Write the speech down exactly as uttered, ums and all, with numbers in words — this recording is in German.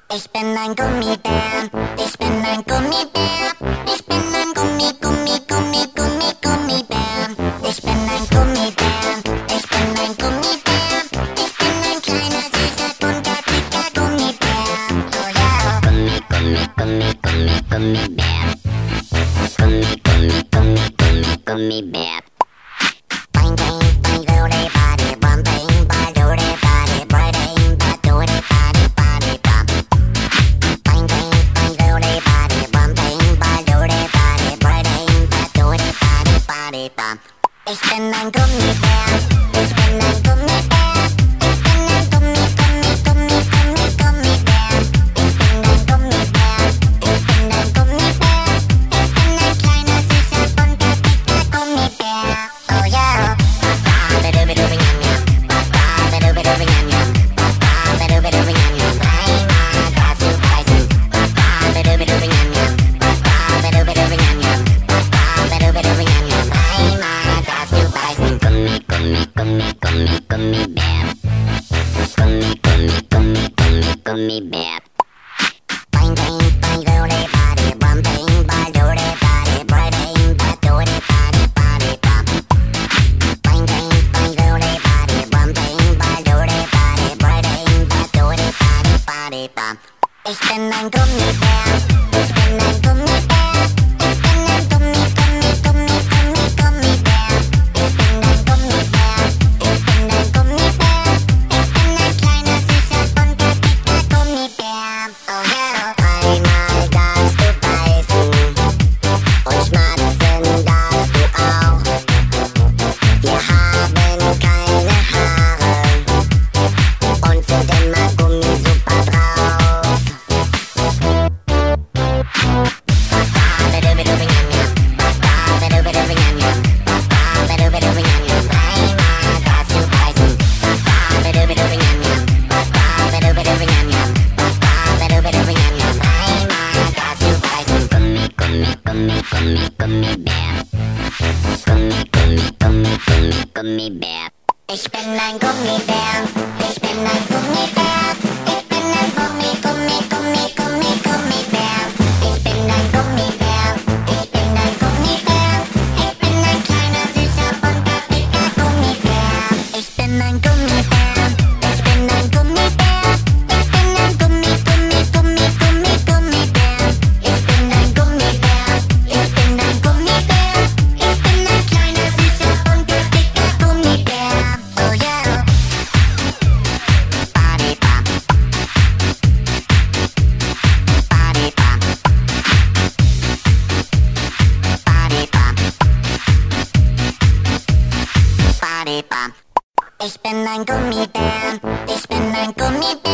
Ich bin ein Gummibär, ich bin ein Gummibär, ich bin ein Gummi, Gummi, Gummi, Gummi, Gummibär. Ich bin ein Gummibär, ich bin ein Gummibär, ich bin ein kleiner, süßer, bunter, dicker Gummibär. Oh ja. Gummi, Gummi, Gummi, Gummi, Gummibär. Gummi, Gummi, Gummi, Gummi, Gummibär. Bang, bang, bang, doody, body, bum, bang, bang, doody, body, bang, bang, doody, body, body, bum. Bang, bang, bang, doody, body, bum, bang, bang, doody, body, bang, bang, doody, body, body, bum. Ich bin ein Gummibär, ich bin ein Gummibär, ich bin ein Gummi, Gummi, Gummi, Gummi, Gummibär. Ich bin ein Gummibär, ich bin ein Gummibär, ich bin ein kleiner, süßer, bunter, dicker Gummibär. Oh ja. Gummibär. Bang, bang, bang, doody, body, bum, bang, bang, doody, body, bang, bang, doody, body, body, bum. Bang, bang, bang, doody, body, bum, bang, bang, doody, body, bang, bang, doody, body, body, bum. Ich bin ein Gummibär, ich bin ein Gummibär, ich bin ein Gummi, Gummi, Gummi, Gummi, Gummibär. Ich bin ein Gummibär, ich bin ein Gummibär, ich bin ein kleiner, süßer, bunter, dicker Gummibär. Oh ja. Einmal darfst du beißen und schmatzen darfst du auch. Wir haben keine Haare und sind immer gummi-super drauf. Gummibär. Ich bin ein Gummibär, ich bin ein Gummibär, ich bin ein Gummi, Gummi, Gummi, Gummi, Gummibär. Ich bin ein Gummibär, ich bin ein Gummibär, ich bin ein kleiner, süßer, bunter, dicker Gummibär. Ich bin ein Gummibär, ich bin ein Gummibär, ich bin ein Gummi, Gummi, Gummi, Gummi, Gummibär. Ich bin ein Gummibär, ich bin ein Gummibär, ich bin ein kleiner, süßer, bunter, dicker Gummibär. Oh ja. Body bump. Body bump. Body bump. Body bump. Ich bin ein Gummibär, ich bin ein Gummibär.